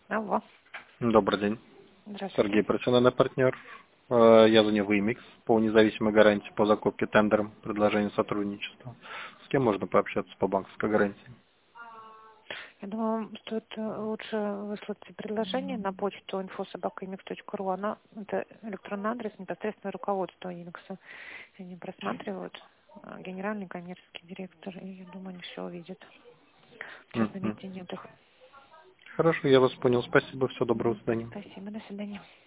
Алло. Добрый день. Здравствуйте. Сергей, профессиональный партнер. Я звоню в Imix по независимой гарантии по закупке тендером, предложению сотрудничества. С кем можно пообщаться по банковской гарантии? Я думаю, стоит лучше выслать предложение на почту info@imix.ru. Она, это электронный адрес непосредственно руководства Имикса. Они просматривают, генеральный коммерческий директор, и я думаю, они все увидят. Сейчас на Мгм. месте нет их. Хорошо, я вас понял. Спасибо. Всего доброго. До свидания. Спасибо, до свидания.